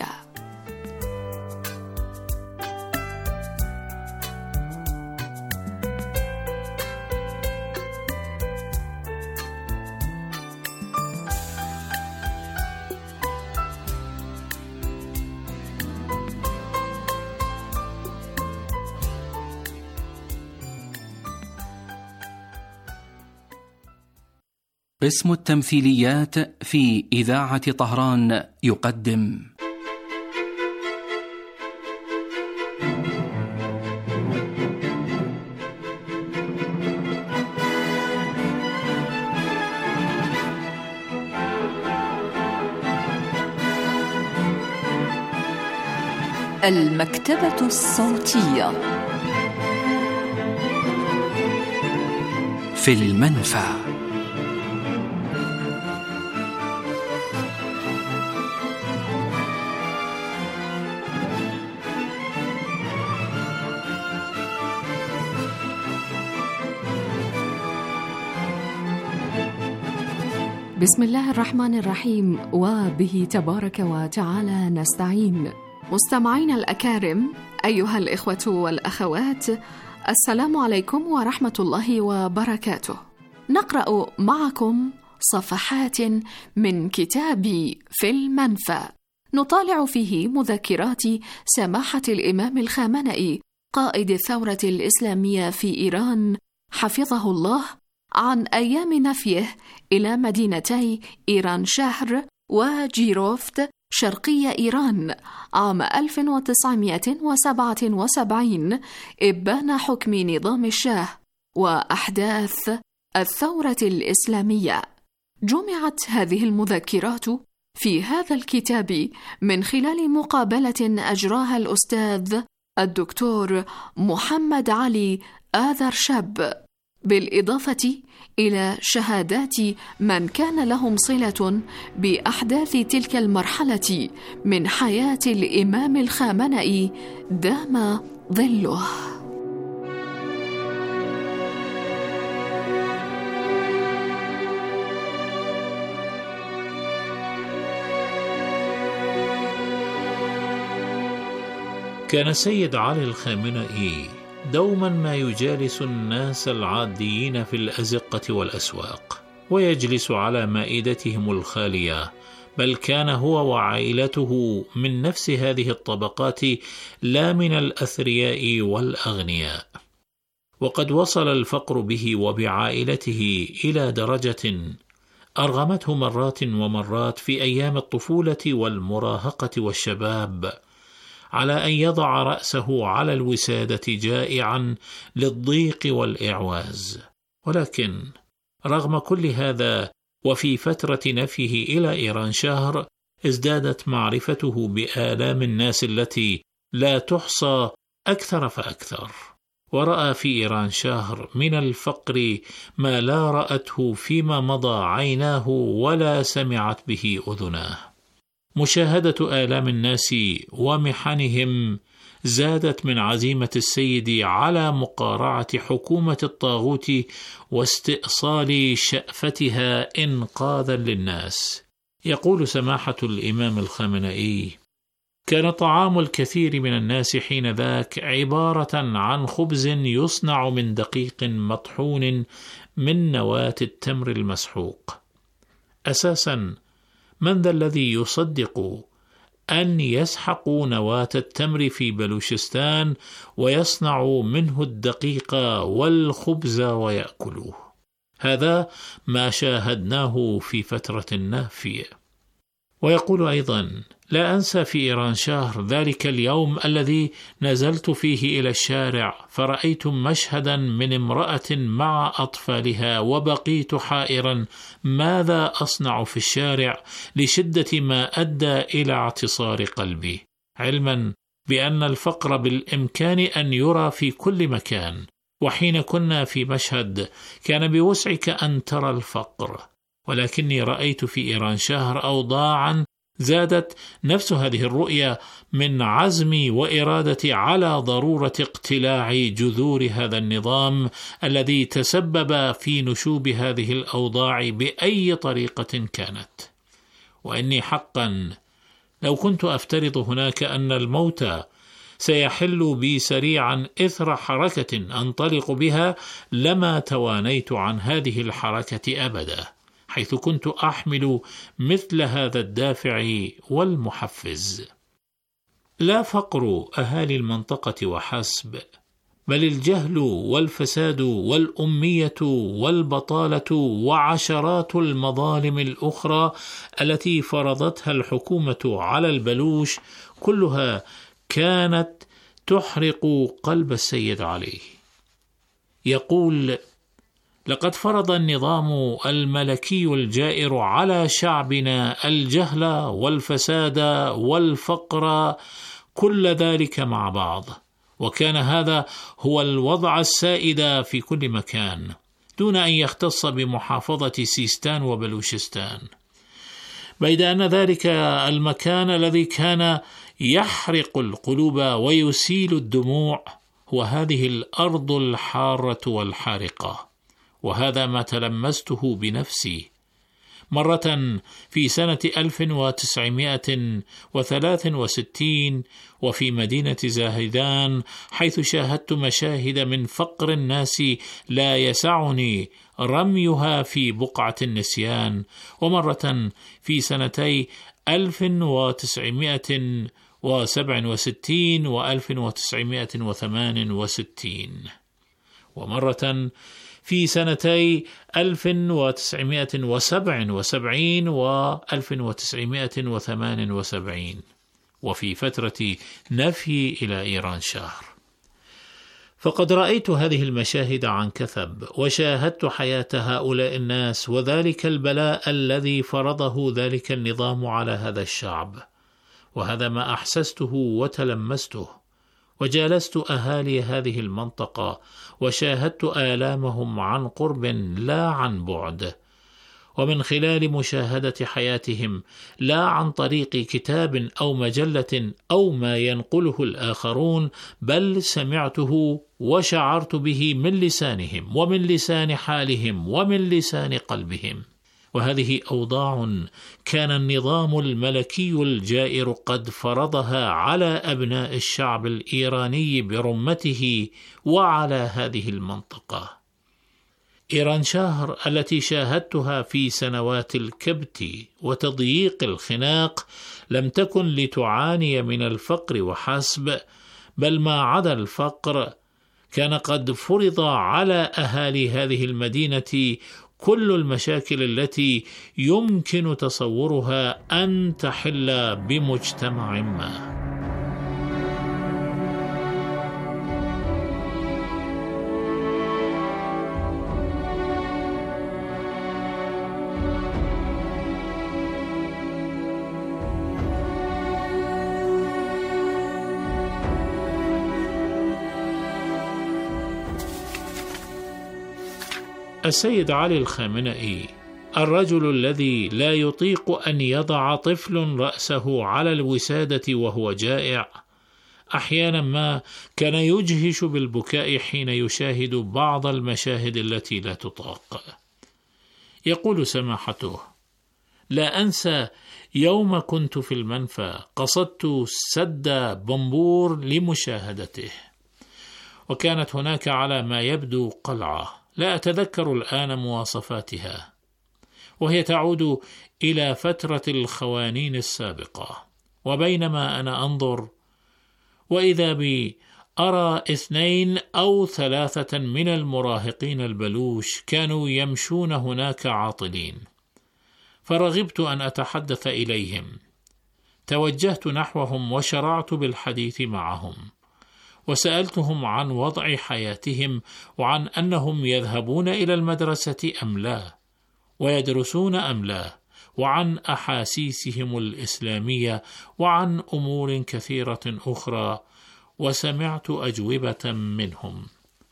قسم التمثيليات في إذاعة طهران يقدم المكتبة الصوتية في المنفى. بسم الله الرحمن الرحيم، وبه تبارك وتعالى نستعين. مستمعين الأكارم، أيها الإخوة والأخوات، السلام عليكم ورحمة الله وبركاته. نقرأ معكم صفحات من كتاب في المنفى، نطالع فيه مذكرات سماحة الإمام الخامنئي قائد الثورة الإسلامية في إيران حفظه الله، عن أيام نفيه إلى مدينتي إيران شهر وجيروفت شرقي إيران عام 1977 إبان حكم نظام الشاه وأحداث الثورة الإسلامية. جمعت هذه المذكرات في هذا الكتاب من خلال مقابلة أجراها الأستاذ الدكتور محمد علي آذرشب، بالإضافة إلى شهادات من كان لهم صلة بأحداث تلك المرحلة من حياة الإمام الخامنئي دام ظله. كان السيد علي الخامنئي دوما ما يجالس الناس العاديين في الأزقة والأسواق، ويجلس على مائدتهم الخالية، بل كان هو وعائلته من نفس هذه الطبقات لا من الأثرياء والأغنياء. وقد وصل الفقر به وبعائلته إلى درجة أرغمته مرات ومرات في أيام الطفولة والمراهقة والشباب على أن يضع رأسه على الوسادة جائعا للضيق والإعواز. ولكن رغم كل هذا، وفي فترة نفيه إلى إيران شهر، ازدادت معرفته بآلام الناس التي لا تحصى أكثر فأكثر، ورأى في إيران شهر من الفقر ما لا رأته فيما مضى عيناه ولا سمعت به أذناه. مشاهدة آلام الناس ومحنهم زادت من عزيمة السيد على مقارعة حكومة الطاغوت واستئصال شأفتها إنقاذا للناس. يقول سماحة الإمام الخامنئي: كان طعام الكثير من الناس حين ذاك عبارة عن خبز يصنع من دقيق مطحون من نواة التمر المسحوق. أساسا من ذا الذي يصدق أن يسحقوا نواة التمر في بلوشستان ويصنعوا منه الدقيق والخبز ويأكلوه؟ هذا ما شاهدناه في فترة نافية. ويقول أيضا: لا أنسى في إيران شهر ذلك اليوم الذي نزلت فيه إلى الشارع فرأيت مشهدا من امرأة مع أطفالها، وبقيت حائرا ماذا أصنع في الشارع لشدة ما أدى إلى اعتصار قلبي، علما بأن الفقر بالإمكان أن يرى في كل مكان. وحين كنا في مشهد كان بوسعك أن ترى الفقر، ولكني رأيت في إيران شهر أوضاعا زادت نفس هذه الرؤية من عزمي وإرادتي على ضرورة اقتلاع جذور هذا النظام الذي تسبب في نشوب هذه الأوضاع بأي طريقة كانت. وإني حقا لو كنت أفترض هناك أن الموت سيحل بي سريعا إثر حركة أنطلق بها لما توانيت عن هذه الحركة أبدا، حيث كنت أحمل مثل هذا الدافع والمحفز. لا فقر أهالي المنطقة وحسب، بل الجهل والفساد والأمية والبطالة وعشرات المظالم الأخرى التي فرضتها الحكومة على البلوش كلها كانت تحرق قلب السيد علي. يقول: لقد فرض النظام الملكي الجائر على شعبنا الجهل والفساد والفقر، كل ذلك مع بعض، وكان هذا هو الوضع السائد في كل مكان دون أن يختص بمحافظة سيستان وبلوشستان، بيد أن ذلك المكان الذي كان يحرق القلوب ويسيل الدموع هو هذه الأرض الحارة والحارقة. وهذا ما تلمسته بنفسي، مرة في سنة 1963 وفي مدينة زاهدان، حيث شاهدت مشاهد من فقر الناس لا يسعني رميها في بقعة النسيان، ومرة في سنتي 1967 و1968، ومرة في سنتي 1977 و1978، وفي فترة نفي إلى إيران شهر. فقد رأيت هذه المشاهد عن كثب، وشاهدت حياة هؤلاء الناس وذلك البلاء الذي فرضه ذلك النظام على هذا الشعب، وهذا ما أحسسته وتلمسته. وجالست أهالي هذه المنطقة وشاهدت آلامهم عن قرب لا عن بعد، ومن خلال مشاهدة حياتهم لا عن طريق كتاب أو مجلة أو ما ينقله الآخرون، بل سمعته وشعرت به من لسانهم ومن لسان حالهم ومن لسان قلبهم. وهذه أوضاع كان النظام الملكي الجائر قد فرضها على أبناء الشعب الإيراني برمته وعلى هذه المنطقة. إيران شهر التي شاهدتها في سنوات الكبت وتضييق الخناق لم تكن لتعاني من الفقر وحسب، بل ما عدا الفقر كان قد فرض على أهالي هذه المدينة كل المشاكل التي يمكن تصورها أن تحل بمجتمع ما. السيد علي الخامنئي، الرجل الذي لا يطيق أن يضع طفل رأسه على الوسادة وهو جائع، أحيانا ما كان يجهش بالبكاء حين يشاهد بعض المشاهد التي لا تطاق. يقول سماحته: لا أنسى يوم كنت في المنفى قصدت سد بنبور لمشاهدته، وكانت هناك على ما يبدو قلعة، لا أتذكر الآن مواصفاتها، وهي تعود إلى فترة الخوانين السابقة. وبينما أنا أنظر وإذا بي أرى 2 أو 3 من المراهقين البلوش كانوا يمشون هناك عاطلين، فرغبت أن أتحدث إليهم. توجهت نحوهم وشرعت بالحديث معهم، وسألتهم عن وضع حياتهم وعن أنهم يذهبون إلى المدرسة أم لا، ويدرسون أم لا، وعن أحاسيسهم الإسلامية، وعن أمور كثيرة أخرى، وسمعت أجوبة منهم،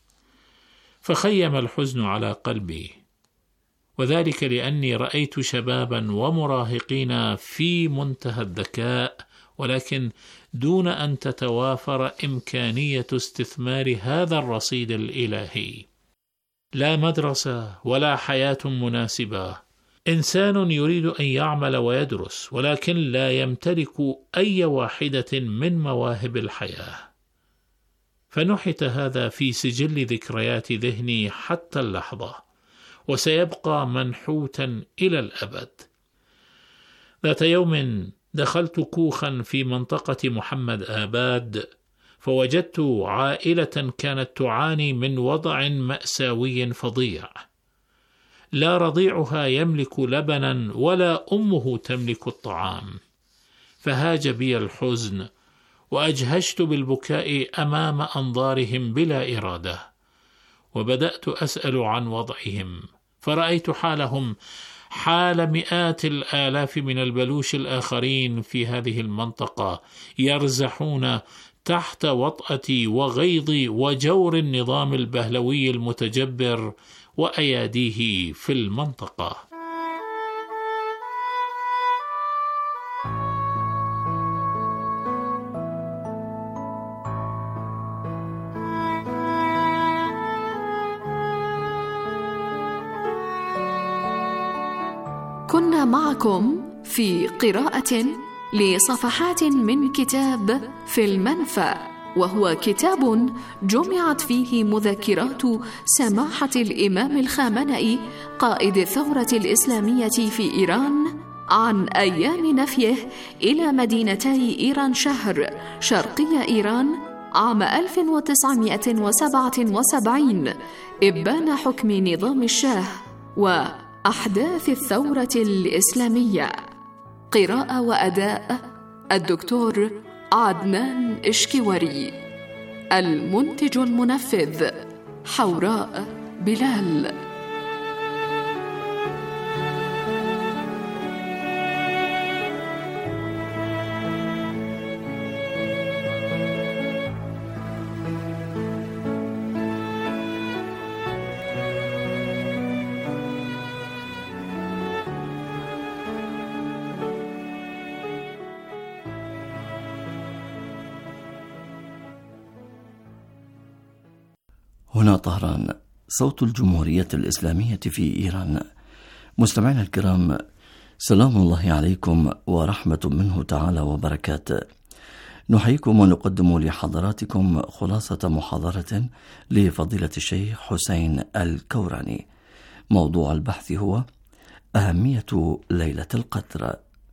فخيم الحزن على قلبي، وذلك لأني رأيت شبابا ومراهقين في منتهى الذكاء، ولكن دون أن تتوافر إمكانية استثمار هذا الرصيد الإلهي. لا مدرسة ولا حياة مناسبة. إنسان يريد أن يعمل ويدرس، ولكن لا يمتلك أي واحدة من مواهب الحياة. فنحت هذا في سجل ذكريات ذهني حتى اللحظة، وسيبقى منحوتا إلى الأبد. ذات يوم دخلت كوخا في منطقة محمد آباد، فوجدت عائلة كانت تعاني من وضع مأساوي فظيع، لا رضيعها يملك لبنا ولا أمه تملك الطعام. فهاج بي الحزن، وأجهشت بالبكاء أمام أنظارهم بلا إرادة، وبدأت أسأل عن وضعهم، فرأيت حالهم حال مئات الآلاف من البلوش الآخرين في هذه المنطقة، يرزحون تحت وطأة وغيظ وجور النظام البهلوي المتجبر وأياديه في المنطقة. كنا معكم في قراءة لصفحات من كتاب في المنفى، وهو كتاب جمعت فيه مذكرات سماحة الإمام الخامنئي قائد الثورة الإسلامية في إيران عن أيام نفيه إلى مدينتي إيران شهر شرقي إيران عام 1977 إبان حكم نظام الشاه وأحداث الثورة الإسلامية. قراءة وأداء الدكتور عدنان إشكواري. المنتج المنفذ حوراء بلال. هنا طهران، صوت الجمهورية الإسلامية في إيران. مستمعينا الكرام، سلام الله عليكم ورحمة منه تعالى وبركاته. نحييكم ونقدم لحضراتكم خلاصة محاضرة لفضيلة الشيخ حسين الكوراني. موضوع البحث هو أهمية ليلة القدر.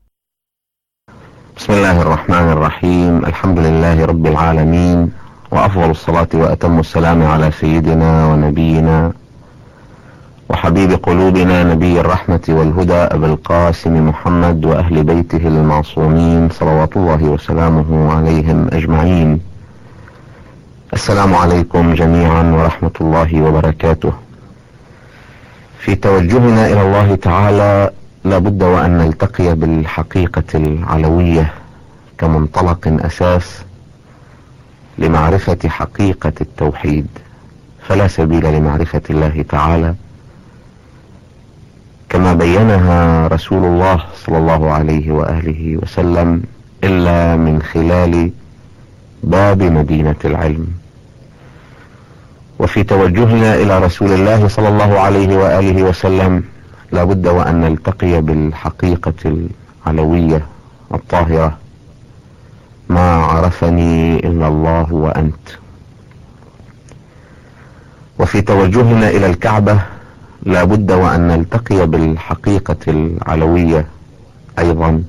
بسم الله الرحمن الرحيم. الحمد لله رب العالمين، وأفضل الصلاة وأتم السلام على سيدنا ونبينا وحبيب قلوبنا نبي الرحمة والهدى أبي القاسم محمد وأهل بيته المعصومين صلوات الله وسلامه عليهم أجمعين. السلام عليكم جميعا ورحمة الله وبركاته. في توجهنا إلى الله تعالى لابد وأن نلتقي بالحقيقة العلوية كمنطلق أساس لمعرفة حقيقة التوحيد، فلا سبيل لمعرفة الله تعالى كما بينها رسول الله صلى الله عليه وآله وسلم إلا من خلال باب مدينة العلم. وفي توجهنا إلى رسول الله صلى الله عليه وآله وسلم لابد وأن نلتقي بالحقيقة العلوية الطاهرة، ما عرفني إلا الله وأنت. وفي توجهنا إلى الكعبة لابد وأن نلتقي بالحقيقة العلوية أيضا،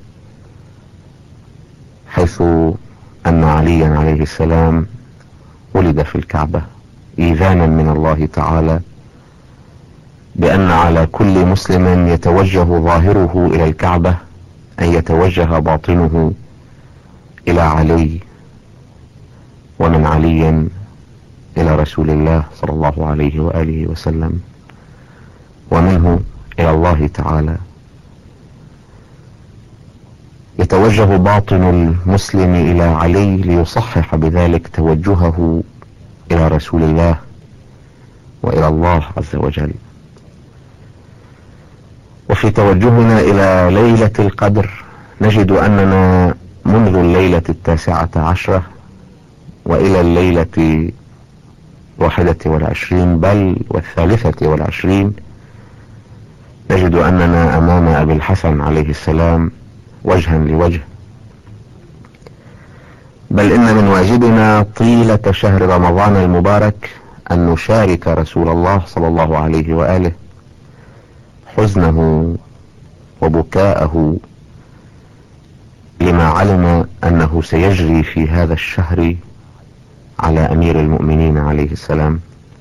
حيث أن عليا عليه السلام ولد في الكعبة إيذانا من الله تعالى بأن على كل مسلم يتوجه ظاهره إلى الكعبة أن يتوجه باطنه إلى علي، ومن علي إلى رسول الله صلى الله عليه وآله وسلم، ومنه إلى الله تعالى. يتوجه باطن المسلم إلى علي ليصحح بذلك توجهه إلى رسول الله وإلى الله عز وجل. وفي توجهنا إلى ليلة القدر نجد أننا منذ الليلة 19 وإلى الليلة 21 بل 23 نجد أننا أمام أبي الحسن عليه السلام وجها لوجه، بل إن من واجبنا طيلة شهر رمضان المبارك أن نشارك رسول الله صلى الله عليه وآله حزنه وبكاءه لما علم أنه سيجري في هذا الشهر على أمير المؤمنين عليه السلام.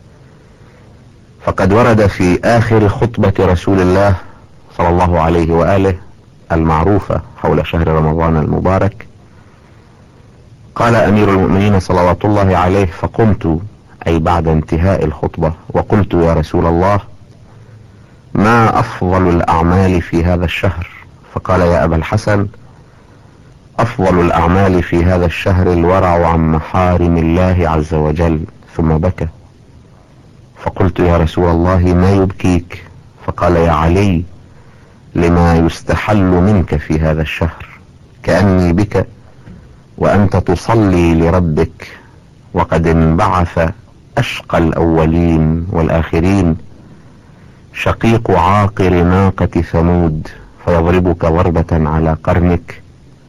فقد ورد في آخر خطبة رسول الله صلى الله عليه وآله المعروفة حول شهر رمضان المبارك، قال أمير المؤمنين صلوات الله عليه: فقمت، أي بعد انتهاء الخطبة، وقلت: يا رسول الله، ما أفضل الأعمال في هذا الشهر؟ فقال: يا أبا الحسن، أفضل الأعمال في هذا الشهر الورع عن محارم الله عز وجل. ثم بكى. فقلت: يا رسول الله، ما يبكيك؟ فقال: يا علي، لما يستحل منك في هذا الشهر، كأني بك وأنت تصلي لربك، وقد انبعث أشقى الأولين والآخرين، شقيق عاقر ناقة ثمود، فيضربك ضربة على قرنك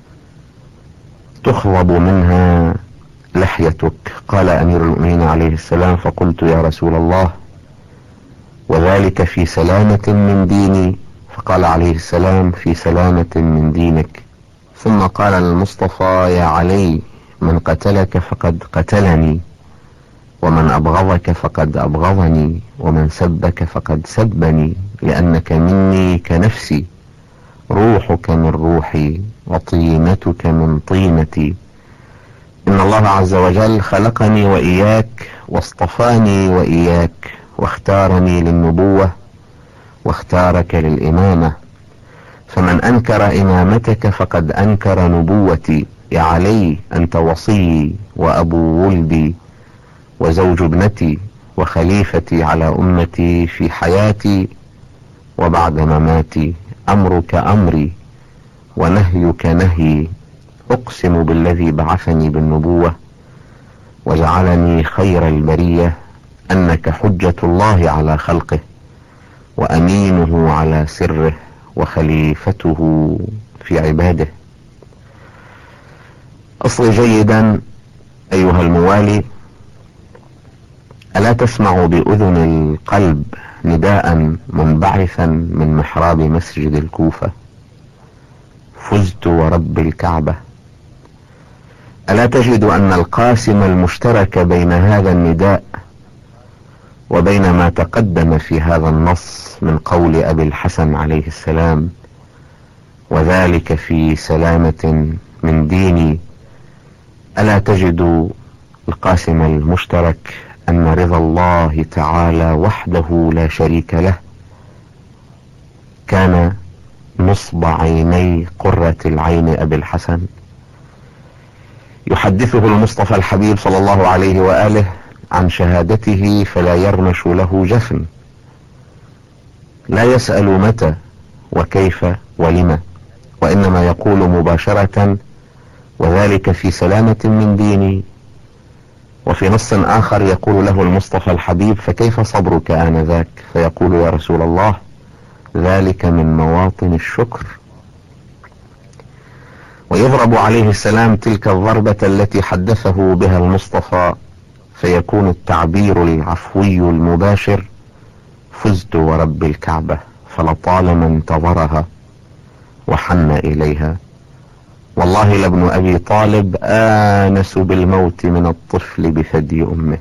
تخضب منها لحيتك. قال أمير المؤمنين عليه السلام: فقلت يا رسول الله وذلك في سلامة من ديني؟ فقال عليه السلام: في سلامة من دينك. ثم قال المصطفى: يا علي، من قتلك فقد قتلني، ومن أبغضك فقد أبغضني، ومن سبك فقد سبني، لأنك مني كنفسي، روحك من روحي وطينتك من طينتي. إن الله عز وجل خلقني وإياك واصطفاني وإياك واختارني للنبوة واختارك للإمامة، فمن أنكر إمامتك فقد أنكر نبوتي. يا علي، أنت وصي وأبو ولدي وزوج ابنتي وخليفتي على أمتي في حياتي وبعد مماتي. أمرك أمري ونهيك نهيي. أقسم بالذي بعثني بالنبوة وجعلني خير البرية أنك حجة الله على خلقه وأمينه على سره وخليفته في عباده. أصغي جيدا أيها الموالي، ألا تسمع بأذن القلب نداء منبعثا من محراب مسجد الكوفة: فزت ورب الكعبة. ألا تجد أن القاسم المشترك بين هذا النداء وبين ما تقدم في هذا النص من قول أبي الحسن عليه السلام: وذلك في سلامة من ديني، ألا تجد القاسم المشترك أن رضا الله تعالى وحده لا شريك له كان نصب عيني قرة العين أبي الحسن؟ يحدثه المصطفى الحبيب صلى الله عليه وآله عن شهادته فلا يرمش له جفن، لا يسأل متى وكيف ولما، وإنما يقول مباشرة: وذلك في سلامة من ديني. وفي نص آخر يقول له المصطفى الحبيب: فكيف صبرك آنذاك؟ فيقول: يا رسول الله، ذلك من مواطن الشكر. ويضرب عليه السلام تلك الضربة التي حدثه بها المصطفى، فيكون التعبير العفوي المباشر: فزت ورب الكعبة. فلطالما انتظرها وحن إليها. والله لابن أبي طالب آنس بالموت من الطفل بثدي أمه.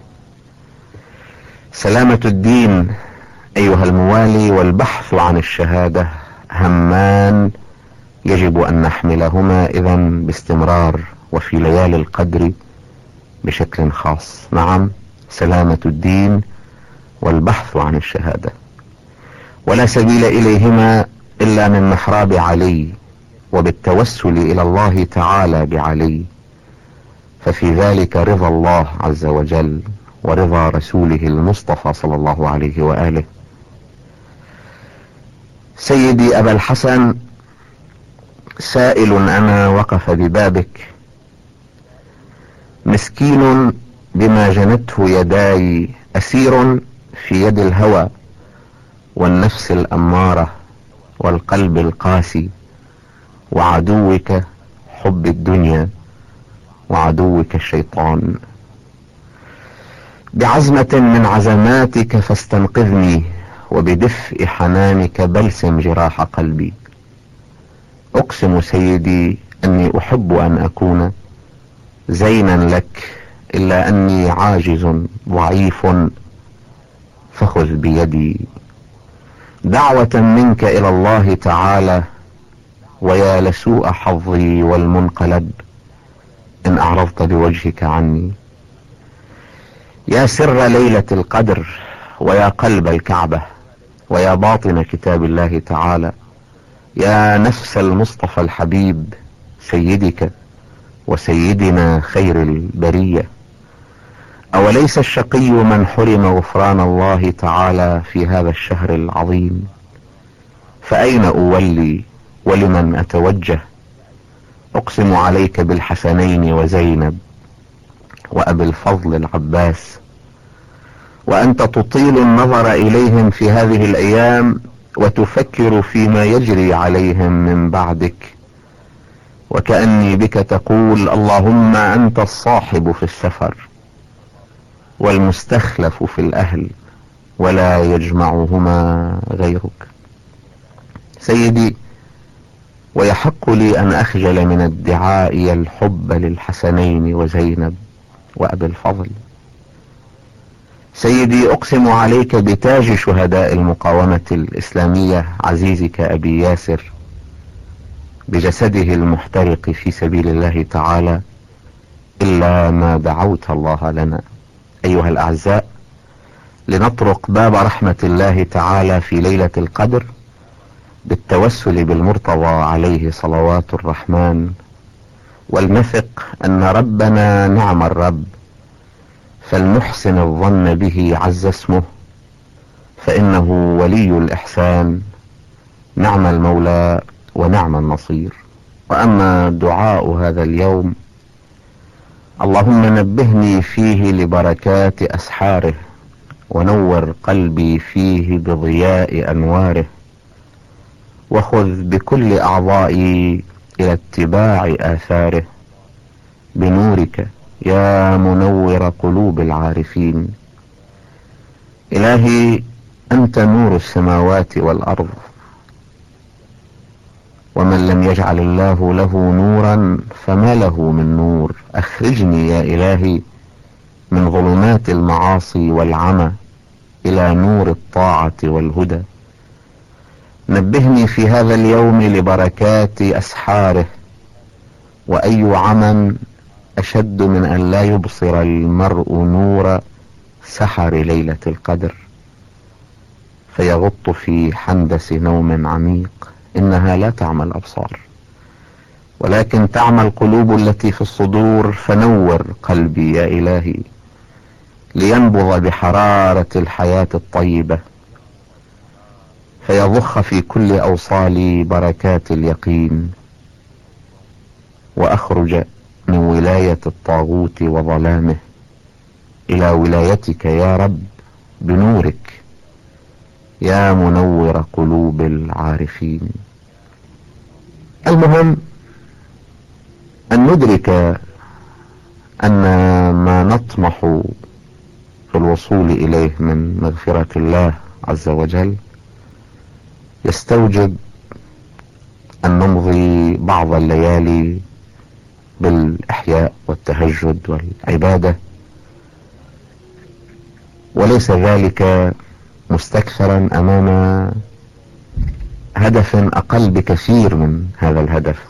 سلامة الدين أيها الموالي والبحث عن الشهادة همان يجب أن نحملهما إذن باستمرار، وفي ليالي القدر بشكل خاص. نعم، سلامة الدين والبحث عن الشهادة، ولا سبيل إليهما إلا من محراب علي وبالتوسل إلى الله تعالى بعلي، ففي ذلك رضا الله عز وجل ورضا رسوله المصطفى صلى الله عليه وآله. سيدي أبا الحسن، سائل أنا وقف ببابك، مسكين بما جنته يداي، أسير في يد الهوى والنفس الأمارة والقلب القاسي، وعدوك حب الدنيا وعدوك الشيطان. بعزمة من عزماتك فاستنقذني، وبدفء حنانك بلسم جراح قلبي. أقسم سيدي أني أحب أن أكون زينا لك، إلا أني عاجز ضعيف، فخذ بيدي. دعوة منك إلى الله تعالى، ويا لسوء حظي والمنقلب إن أعرضت بوجهك عني. يا سر ليلة القدر، ويا قلب الكعبة، ويا باطن كتاب الله تعالى، يا نفس المصطفى الحبيب سيدك وسيدنا خير البرية. أوليس الشقي من حرم غفران الله تعالى في هذا الشهر العظيم؟ فأين أولي ولمن أتوجه؟ أقسم عليك بالحسنين وزينب وأبي الفضل العباس، وأنت تطيل النظر إليهم في هذه الأيام وتفكر فيما يجري عليهم من بعدك، وكأني بك تقول: اللهم أنت الصاحب في السفر والمستخلف في الأهل، ولا يجمعهما غيرك. سيدي، ويحق لي أن أخجل من ادعائي الحب للحسنين وزينب وأبي الفضل. سيدي، أقسم عليك بتاج شهداء المقاومة الإسلامية عزيزك أبي ياسر بجسده المحترق في سبيل الله تعالى، إلا ما دعوت الله لنا. أيها الأعزاء، لنطرق باب رحمة الله تعالى في ليلة القدر بالتوسل بالمرتضى عليه صلوات الرحمن، ولنثق أن ربنا نعم الرب، فلنحسن الظن به عز اسمه، فإنه ولي الإحسان، نعم المولى ونعم النصير. وأما دعاء هذا اليوم: اللهم نبهني فيه لبركات أسحاره، ونور قلبي فيه بضياء أنواره، وخذ بكل أعضائي إلى اتباع آثاره، بنورك يا منور قلوب العارفين. إلهي، أنت نور السماوات والأرض، ومن لم يجعل الله له نورا فما له من نور. أخرجني يا إلهي من ظلمات المعاصي والعمى إلى نور الطاعة والهدى. نبهني في هذا اليوم لبركات أسحاره، وأي عمى أشد من أن لا يبصر المرء نور سحر ليلة القدر فيغط في حندس نوم عميق. إنها لا تعمى الأبصار، ولكن تعمى القلوب التي في الصدور. فنور قلبي يا إلهي لينبض بحرارة الحياة الطيبة، فيضخ في كل أوصالي بركات اليقين، وأخرج من ولاية الطاغوت وظلامه إلى ولايتك يا رب بنورك يا منور قلوب العارفين. المهم أن ندرك أن ما نطمح في الوصول إليه من مغفرة الله عز وجل يستوجب أن نمضي بعض الليالي بالإحياء والتهجد والعبادة، وليس ذلك مستكثرا أمام هدف أقل بكثير من هذا الهدف.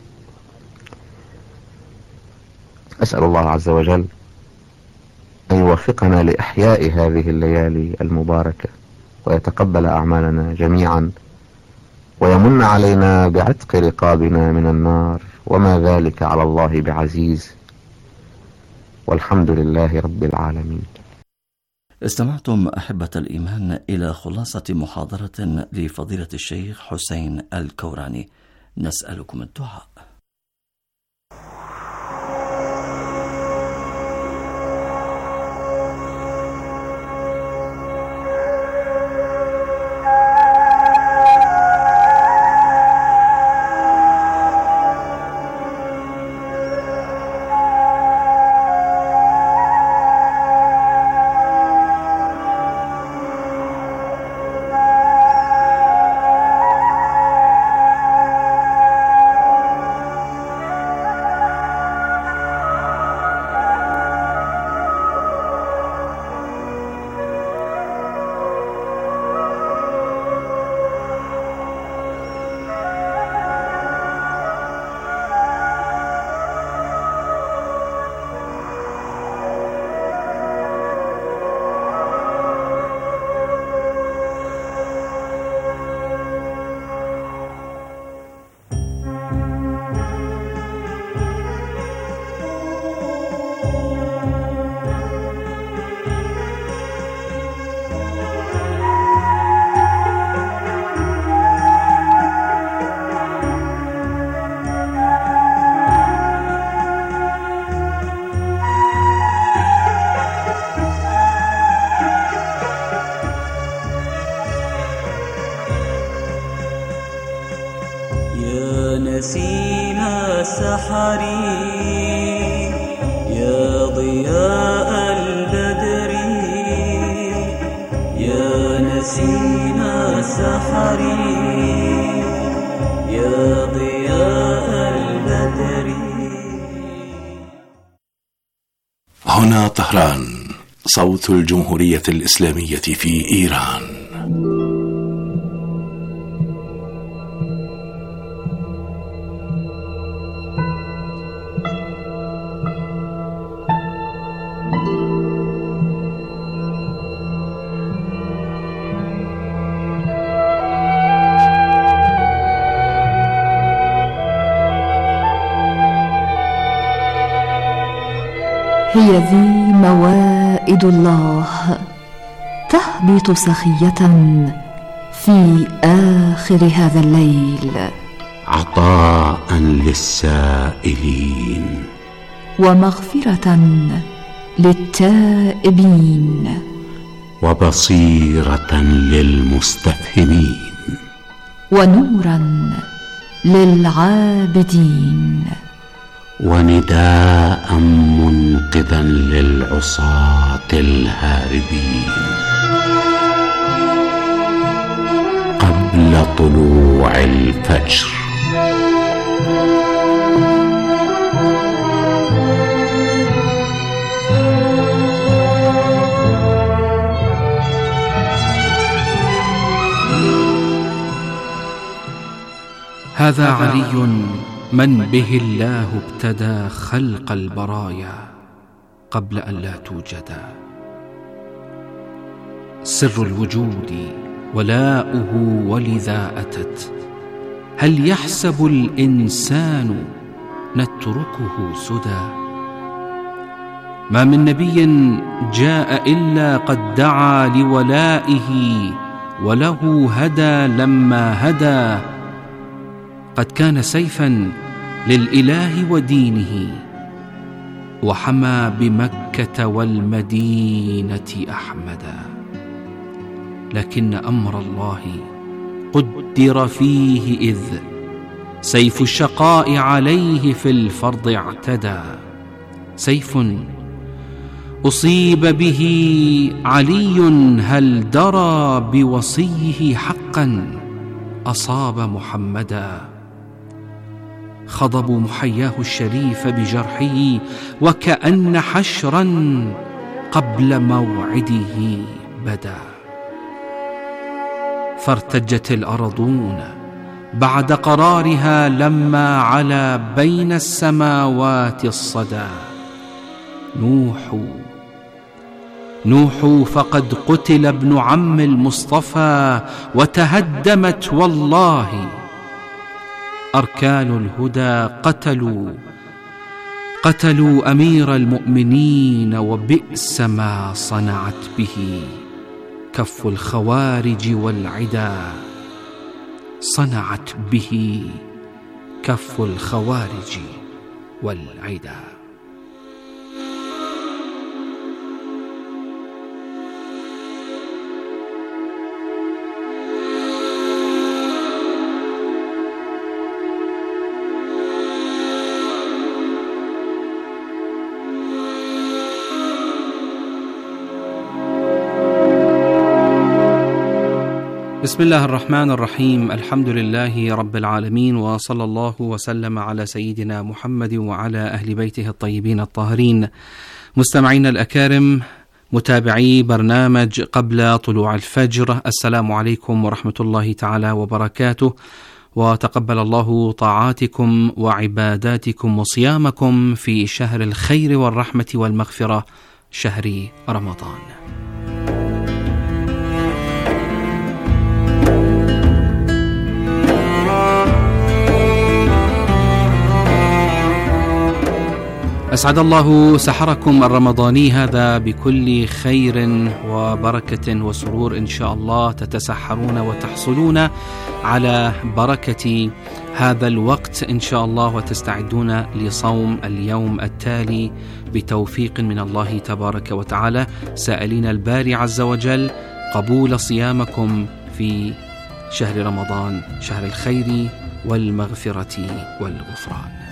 أسأل الله عز وجل أن يوفقنا لإحياء هذه الليالي المباركة، ويتقبل أعمالنا جميعا، ويمن علينا بعتق رقابنا من النار، وما ذلك على الله بعزيز، والحمد لله رب العالمين. استمعتم أحبة الإيمان إلى خلاصة محاضرة لفضيلة الشيخ حسين الكوراني. نسألكم الدعاء. سحري يا ضياء البدر. هنا طهران، صوت الجمهورية الإسلامية في إيران. هي ذي موائد الله تهبط سخية في آخر هذا الليل، عطاء للسائلين ومغفرة للتائبين، وبصيرة للمستفهمين، ونورا للعابدين، ونداء منقذا للعصاة الهاربين. قبل طلوع الفجر. هذا علي من به الله ابتدى خلق البرايا قبل أن لا توجدا، سر الوجود ولاؤه، ولذا أتت. هل يحسب الإنسان نتركه سدى؟ ما من نبي جاء إلا قد دعا لولائه، وله هدى لما هدى. قد كان سيفا للإله ودينه، وحمى بمكة والمدينة أحمدا. لكن أمر الله قدر فيه، إذ سيف الشقاء عليه في الفرض اعتدى. سيف أصيب به علي، هل درى بوصيه حقا أصاب محمدا. خضبوا محياه الشريف بجرحه، وكأن حشرا قبل موعده بدا. فارتجت الأرضون بعد قرارها، لما علا بين السماوات الصدى. نوح فقد قتل ابن عم المصطفى، وتهدمت والله أركان الهدى. قتلوا أمير المؤمنين، وبئس ما صنعت به كف الخوارج والعدا. صنعت به كف الخوارج والعدا. بسم الله الرحمن الرحيم. الحمد لله رب العالمين، وصلى الله وسلم على سيدنا محمد وعلى أهل بيته الطيبين الطاهرين. مستمعينا الأكارم، متابعي برنامج قبل طلوع الفجر، السلام عليكم ورحمة الله تعالى وبركاته، وتقبل الله طاعاتكم وعباداتكم وصيامكم في شهر الخير والرحمة والمغفرة، شهر رمضان. أسعد الله سحركم الرمضاني هذا بكل خير وبركة وسرور إن شاء الله. تتسحرون وتحصلون على بركة هذا الوقت إن شاء الله، وتستعدون لصوم اليوم التالي بتوفيق من الله تبارك وتعالى، سائلين الباري عز وجل قبول صيامكم في شهر رمضان، شهر الخير والمغفرة والغفران.